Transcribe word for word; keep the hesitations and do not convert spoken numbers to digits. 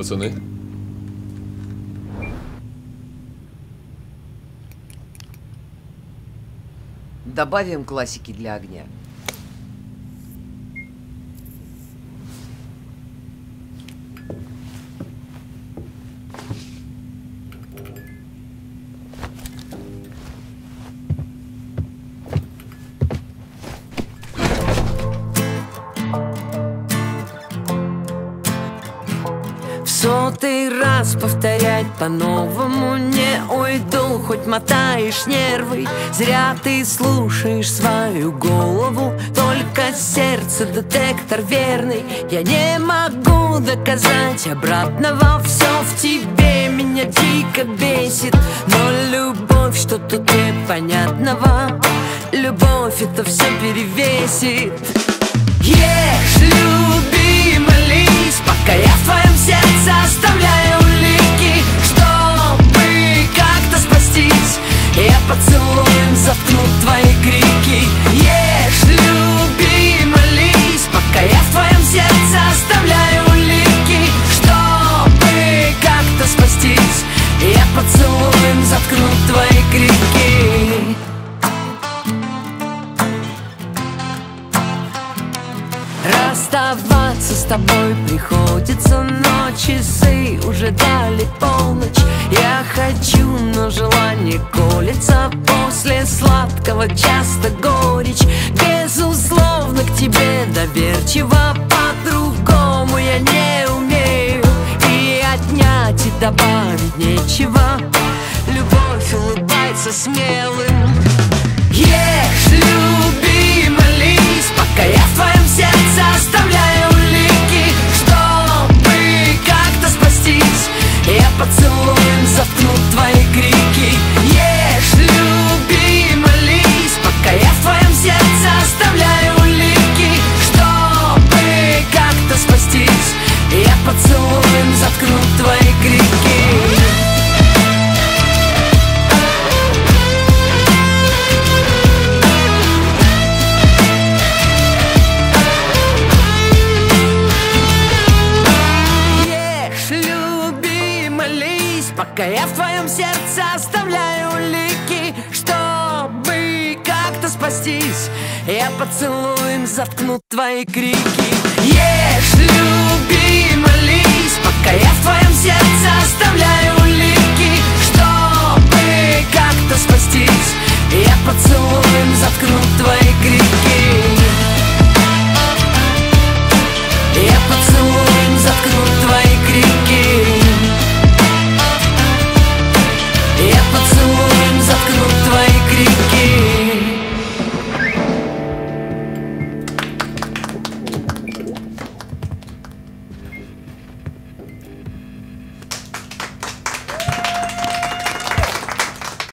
пацаны. Добавим классики для огня. В сотый раз повторять по-новому не уйду, хоть мотаешь нервы. Зря ты слушаешь свою голову, только сердце детектор верный. Я не могу доказать обратного, все в тебе меня дико бесит. Но любовь, что тут непонятного, любовь это все перевесит. Ешь, люби, молись, пока я в твоем сердце оставляю улики, чтобы как-то спастись. Я поцелуем заткну твои крики. Ешь, люби, молись, пока я в твоем сердце оставляю улики, чтобы как-то спастись. Я поцелуем заткну твои крики. Расставаться с тобой приходится, но часы уже дали полночь. Я хочу, но желание колется, после сладкого часто горечь. Безусловно, к тебе доверчиво, по-другому я не умею, и отнять, и добавить нечего. Любовь улыбается смелым. Ешь, люби, молись, пока я в твоем сердце оставляю улики, чтобы как-то спастись. Я поцелуем заткну твои крики. Ешь, люби, молись, пока я в твоем сердце оставляю улики, чтобы как-то спастись. Я поцелуем заткну твои крики. Пока я в твоем сердце оставляю улики, чтобы как-то спастись. Я поцелуем заткну твои крики. Ешь,